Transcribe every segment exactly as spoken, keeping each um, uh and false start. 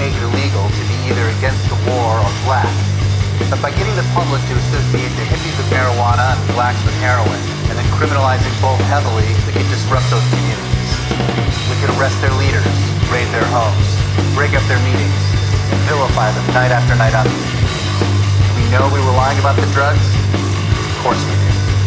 made illegal to be either against the war or black. But by getting the public to associate the hippies with marijuana and blacks with heroin, and then criminalizing both heavily, we could disrupt those communities. We could arrest their leaders, raid their homes, break up their meetings, and vilify them night after night on the news. Do we know we were lying about the drugs? Of course we did.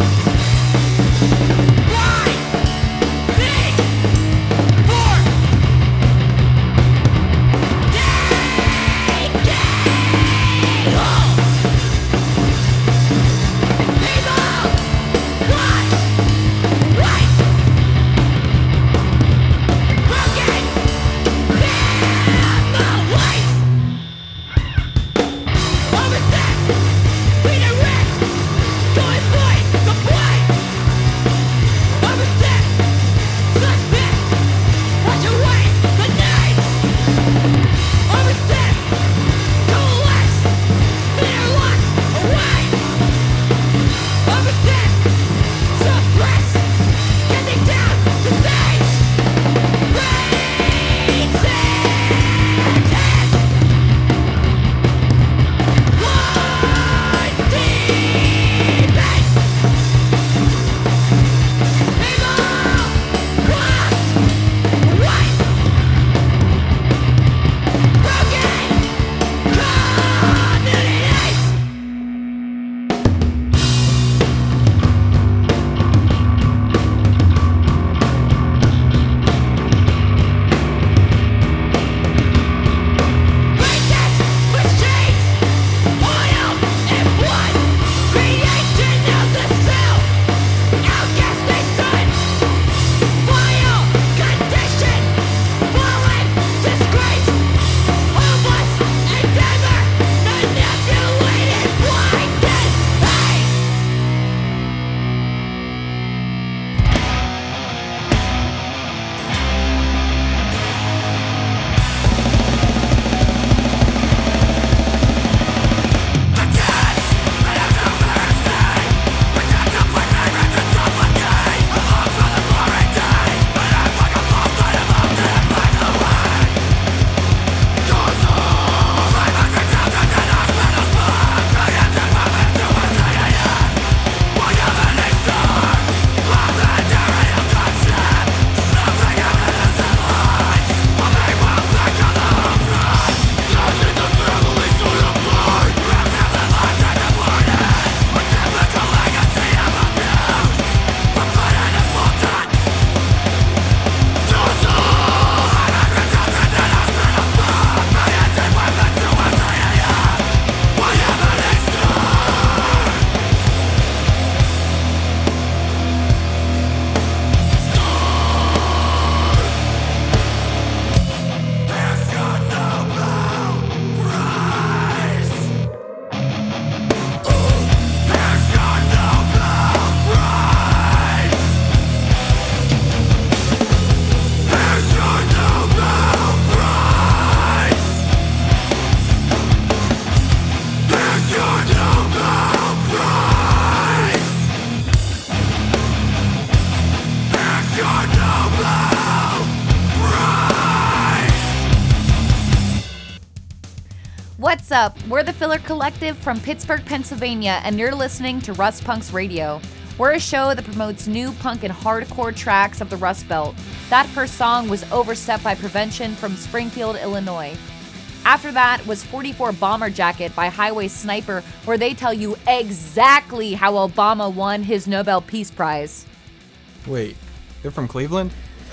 What's up? We're the Filler Collective from Pittsburgh, Pennsylvania, and you're listening to Rust Punks Radio. We're a show that promotes new punk and hardcore tracks of the Rust Belt. That first song was Overstep by Prevention from Springfield, Illinois. After that was forty-four Bomber Jacket by Highway Sniper, where they tell you exactly how Obama won his Nobel Peace Prize. Wait, they're from Cleveland?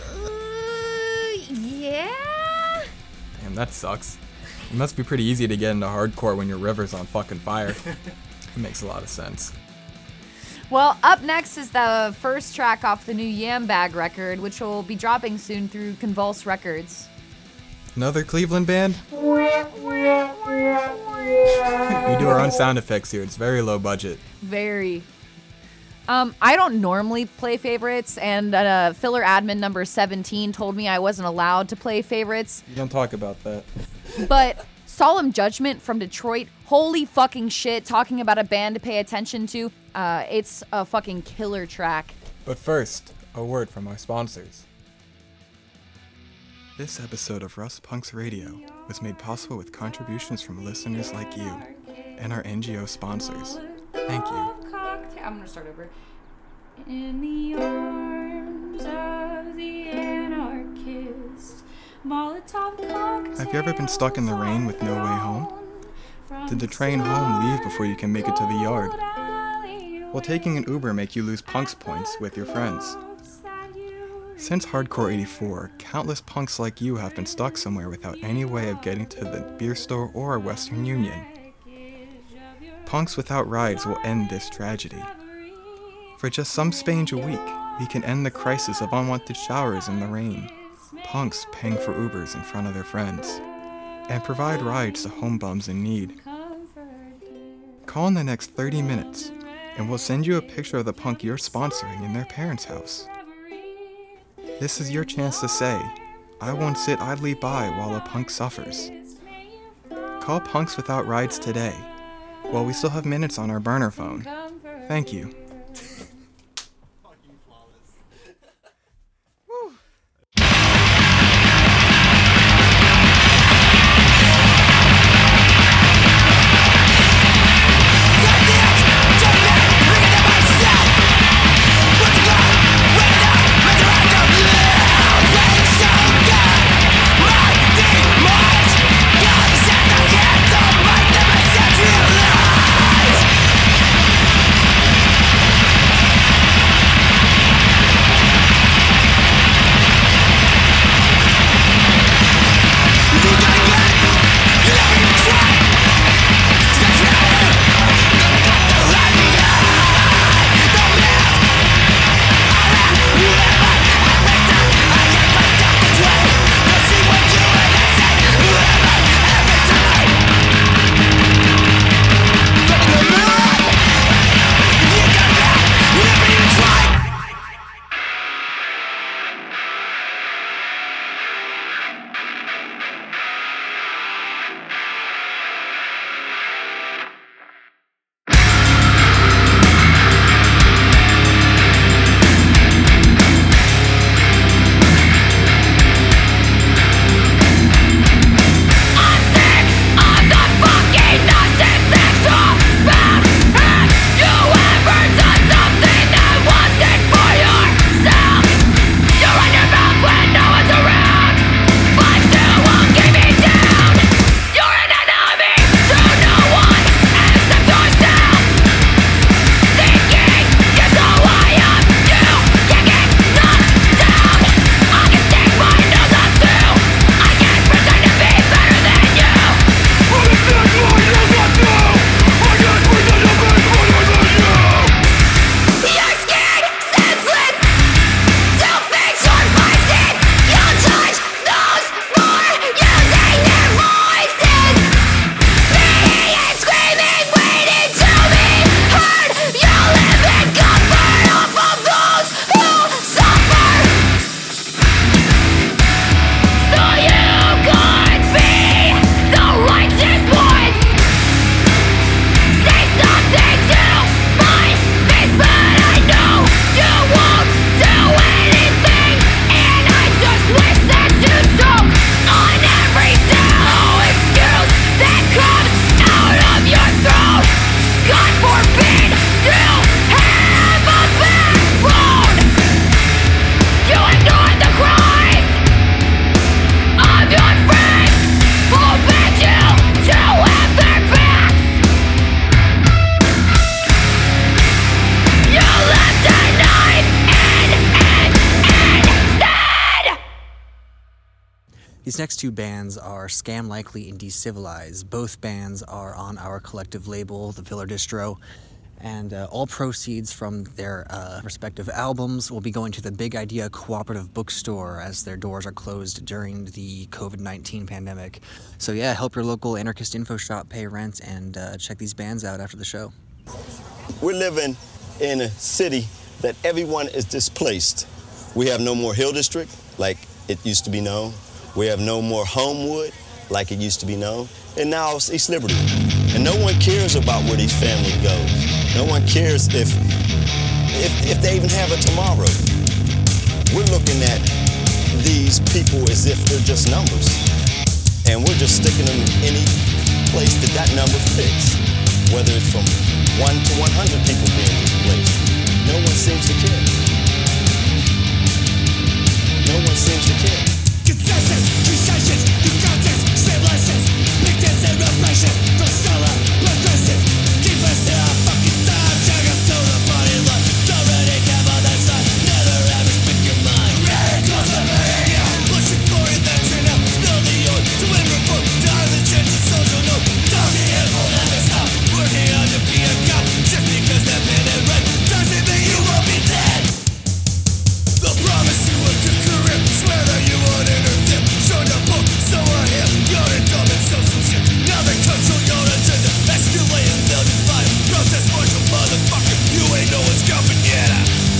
Uh, yeah? Damn, that sucks. It must be pretty easy to get into hardcore when your river's on fucking fire. It makes a lot of sense. Well, up next is the first track off the new Yam Bag record, which will be dropping soon through Convulse Records. Another Cleveland band? We do our own sound effects here. It's very low budget. Very. Um, I don't normally play favorites, and uh, filler admin number seventeen told me I wasn't allowed to play favorites. You don't talk about that. But Solemn Judgment from Detroit, holy fucking shit, talking about a band to pay attention to. Uh, it's a fucking killer track. But first, a word from our sponsors. This episode of Rust Punks Radio was made possible with contributions from listeners like you and our N G O sponsors. Thank you. I'm gonna start over. In the arms of the anarchist, Molotov cocktails. Have you ever been stuck in the rain with no way home? Did the train home leave before you can make it to the yard? Will taking an Uber make you lose punks points with your friends? Since Hardcore eighty-four, countless punks like you have been stuck somewhere without any way of getting to the beer store or Western Union. Punks without rides will end this tragedy. For just some spange a week, we can end the crisis of unwanted showers in the rain, punks paying for Ubers in front of their friends, and provide rides to home bums in need. Call in the next thirty minutes, and we'll send you a picture of the punk you're sponsoring in their parents' house. This is your chance to say, I won't sit idly by while a punk suffers. Call Punks Without Rides today, while we still have minutes on our burner phone. Thank you. These next two bands are Scam Likely and Decivilized. Both bands are on our collective label, The Filler Distro, and uh, all proceeds from their uh, respective albums will be going to the Big Idea Cooperative Bookstore as their doors are closed during the covid nineteen pandemic. So yeah, help your local anarchist info shop pay rent and uh, check these bands out after the show. We're living in a city that everyone is displaced. We have no more Hill District like it used to be known. We have no more Homewood like it used to be known. And now it's East Liberty. And no one cares about where these families go. No one cares if, if, if they even have a tomorrow. We're looking at these people as if they're just numbers. And we're just sticking them in any place that that number fits. Whether it's from one to one hundred people being displaced. No one seems to care. No one seems to care. Consensus, concessions, new context, same lessons. Big dance and repression, don't sell out, progressive. Keep us in our fucking time, drag up to the body line. Don't really care about that side, never ever speak your mind. Red close to radio, pushing for it, that's it now. Spill the oil, to win reform, down the trenches, social note. Down the end, will never stop, working on to be a cop. Just because they're painted red, doesn't mean you won't be dead. They'll promise you a good career, swear that you won't interfere. Show the book, so I hear. You're a dumb and so sincere. Now they control your agenda, escalating building fire. Protest marshal, motherfucker, you ain't no one's coming yet.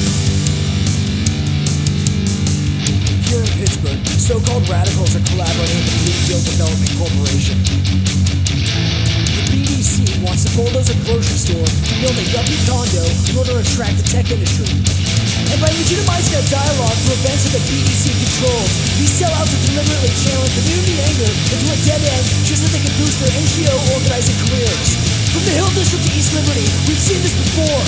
Here in Pittsburgh, so-called radicals are collaborating with the Bluefield Development Corporation. The B D C wants to bulldoze a grocery store to build a yuppie condo in order to attract the tech industry. And by legitimizing a dialogue for events that the B D C controls, these sellouts are deliberately channeling community anger into a dead end just so they can boost their N G O organizing careers. From the Hill District to East Liberty, we've seen this before.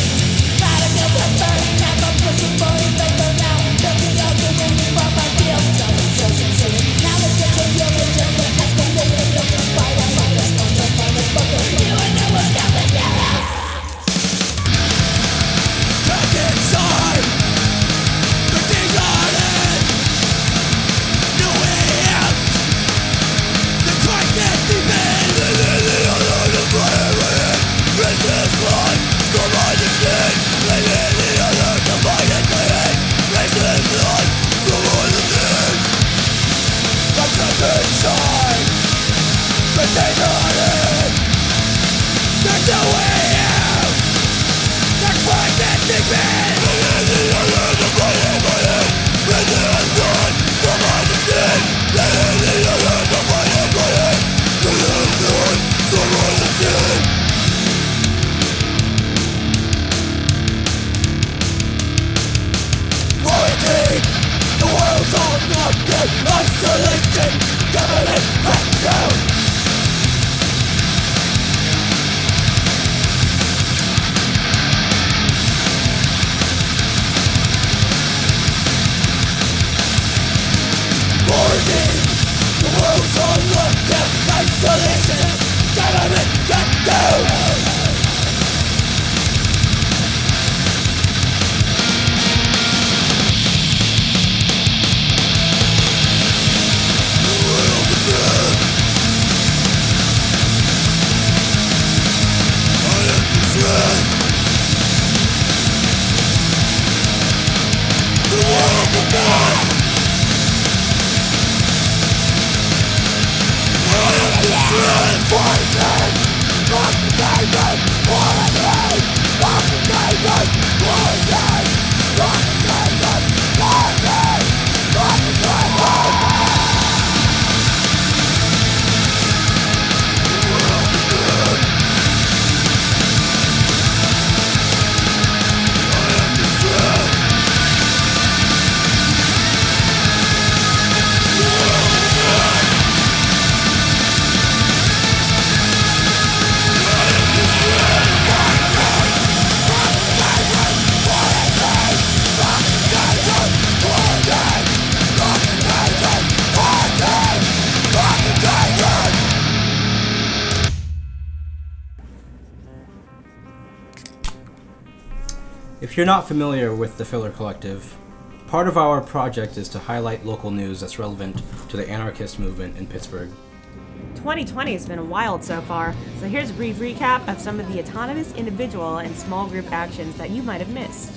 If you're not familiar with the Filler Collective, part of our project is to highlight local news that's relevant to the anarchist movement in Pittsburgh. twenty twenty has been wild so far, so here's a brief recap of some of the autonomous individual and small group actions that you might have missed.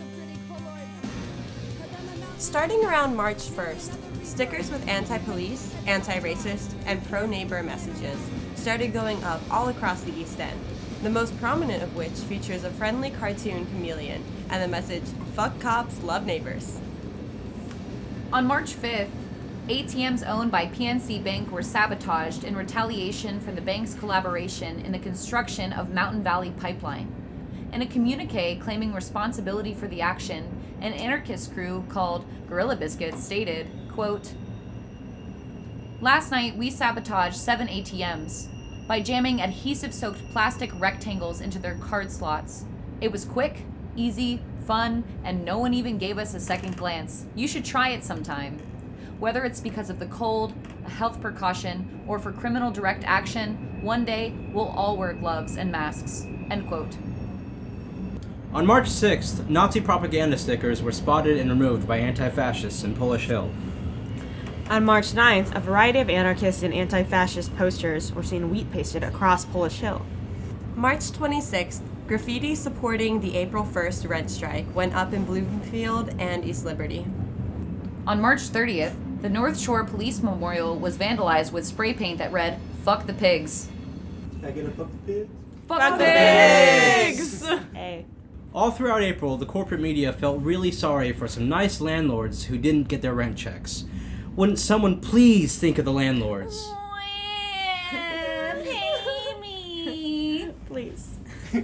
Starting around March first, stickers with anti-police, anti-racist, and pro-neighbor messages started going up all across the East End, the most prominent of which features a friendly cartoon chameleon and the message, "Fuck cops, love neighbors." On March fifth, A T Ms owned by P N C Bank were sabotaged in retaliation for the bank's collaboration in the construction of Mountain Valley Pipeline. In a communique claiming responsibility for the action, an anarchist crew called Gorilla Biscuits stated, quote, "Last night, we sabotaged seven A T Ms by jamming adhesive-soaked plastic rectangles into their card slots. It was quick, easy, fun, and no one even gave us a second glance. You should try it sometime. Whether it's because of the cold, a health precaution, or for criminal direct action, one day we'll all wear gloves and masks." End quote. On March sixth, Nazi propaganda stickers were spotted and removed by anti-fascists in Polish Hill. On March ninth, a variety of anarchist and anti-fascist posters were seen wheat pasted across Polish Hill. March twenty-sixth, graffiti supporting the April first rent strike went up in Bloomfield and East Liberty. On March thirtieth, the North Shore Police Memorial was vandalized with spray paint that read, "Fuck the pigs." Can I get a fuck the pigs? Fuck, Fuck the the pigs! Hey. All throughout April, the corporate media felt really sorry for some nice landlords who didn't get their rent checks. Wouldn't someone please think of the landlords? Pay me. Please.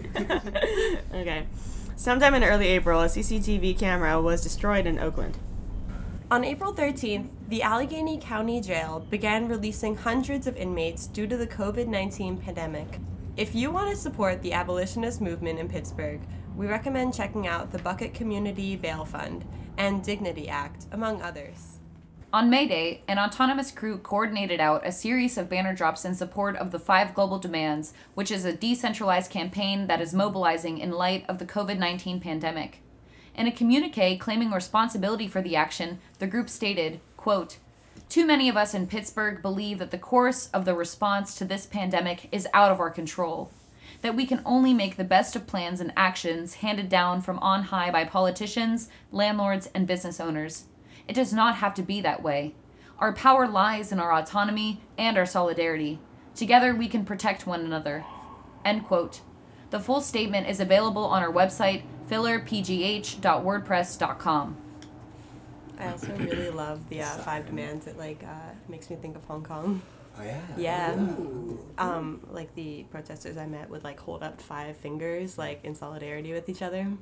Okay. Sometime in early April, a C C T V camera was destroyed in Oakland. On April thirteenth, the Allegheny County Jail began releasing hundreds of inmates due to the covid nineteen pandemic. If you want to support the abolitionist movement in Pittsburgh, we recommend checking out the Bucket Community Bail Fund and Dignity Act, among others. On May Day, an autonomous crew coordinated out a series of banner drops in support of the Five Global Demands, which is a decentralized campaign that is mobilizing in light of the covid nineteen pandemic. In a communique claiming responsibility for the action, the group stated, quote, "Too many of us in Pittsburgh believe that the course of the response to this pandemic is out of our control, that we can only make the best of plans and actions handed down from on high by politicians, landlords, and business owners. It does not have to be that way. Our power lies in our autonomy and our solidarity. Together we can protect one another." End quote. The full statement is available on our website, filler p g h dot wordpress dot com. I also really love the uh, five demands. It like uh, makes me think of Hong Kong. Oh yeah. Yeah. Um, like the protesters I met would like hold up five fingers like in solidarity with each other.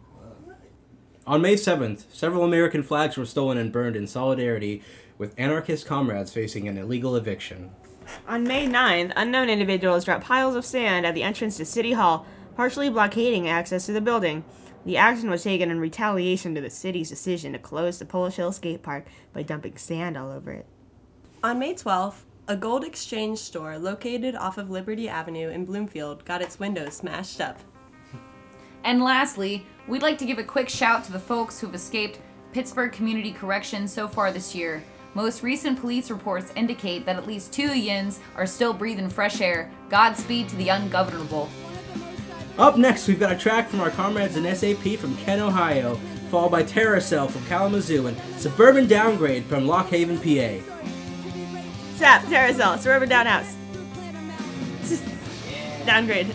On May seventh, several American flags were stolen and burned in solidarity with anarchist comrades facing an illegal eviction. On May ninth, unknown individuals dropped piles of sand at the entrance to City Hall, partially blockading access to the building. The action was taken in retaliation to the city's decision to close the Polish Hill skate park by dumping sand all over it. On May twelfth, a gold exchange store located off of Liberty Avenue in Bloomfield got its windows smashed up. And lastly, we'd like to give a quick shout to the folks who've escaped Pittsburgh Community Corrections so far this year. Most recent police reports indicate that at least two Yins are still breathing fresh air. Godspeed to the ungovernable. Up next, we've got a track from our comrades in S A P from Kent, Ohio, followed by Terror Cell from Kalamazoo and Suburban Downgrade from Lock Haven, P A. Sap, Terracell, Suburban Downhouse. Downgrade.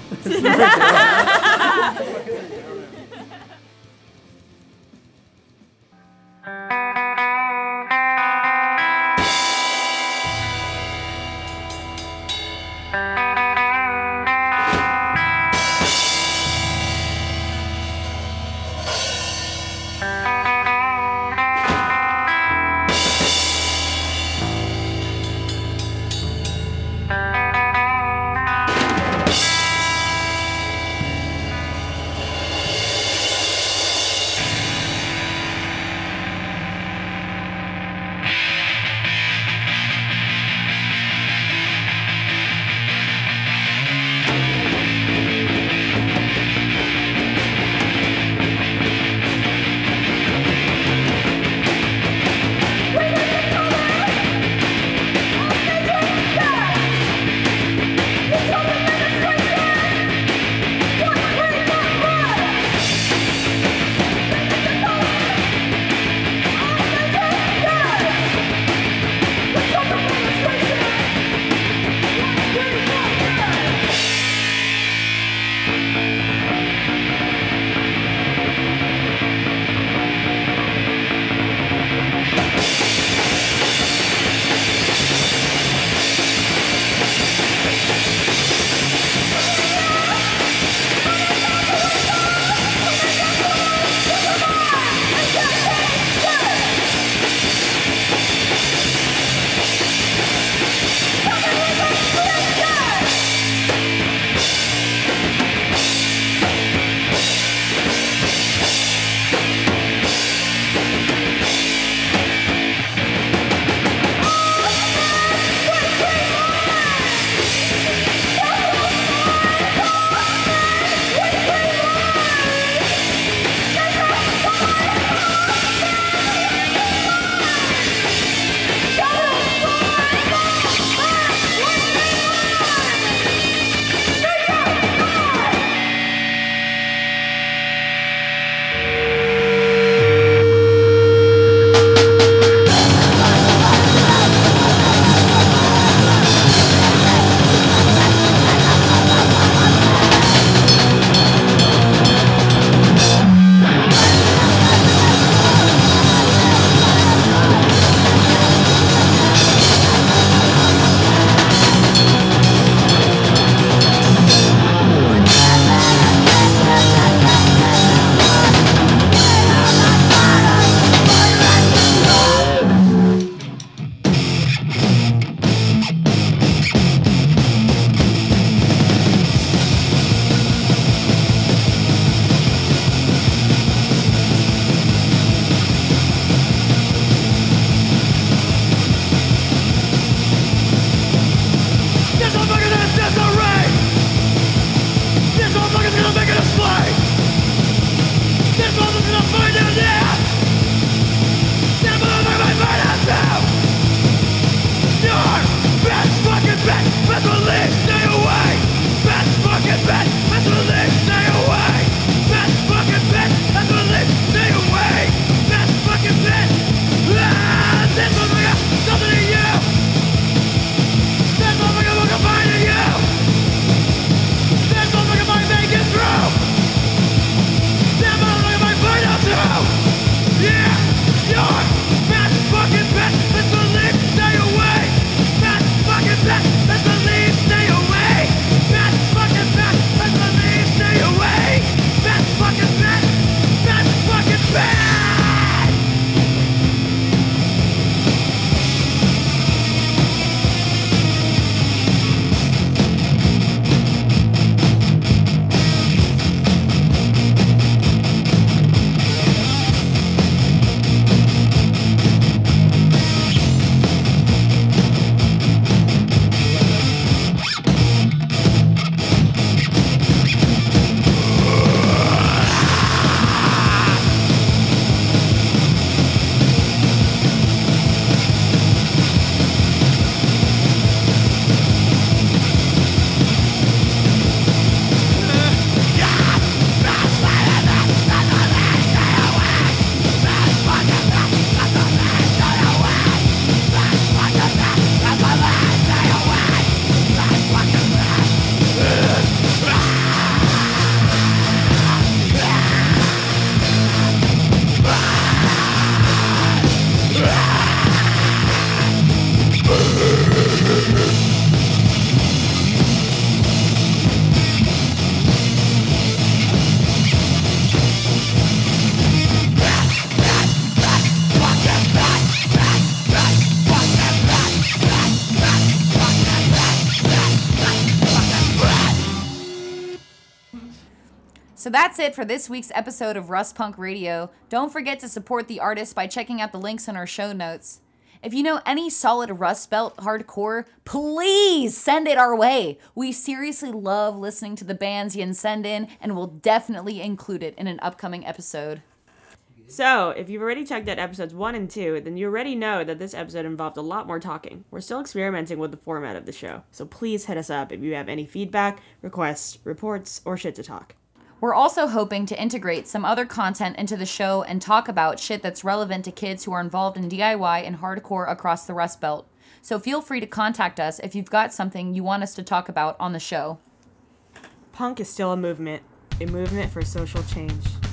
So that's it for this week's episode of Rust Punk Radio. Don't forget to support the artist by checking out the links in our show notes. If you know any solid Rust Belt hardcore, please send it our way. We seriously love listening to the bands you send in, and we'll definitely include it in an upcoming episode. So, if you've already checked out episodes one and two, then you already know that this episode involved a lot more talking. We're still experimenting with the format of the show, so please hit us up if you have any feedback, requests, reports, or shit to talk. We're also hoping to integrate some other content into the show and talk about shit that's relevant to kids who are involved in D I Y and hardcore across the Rust Belt. So feel free to contact us if you've got something you want us to talk about on the show. Punk is still a movement, a movement for social change.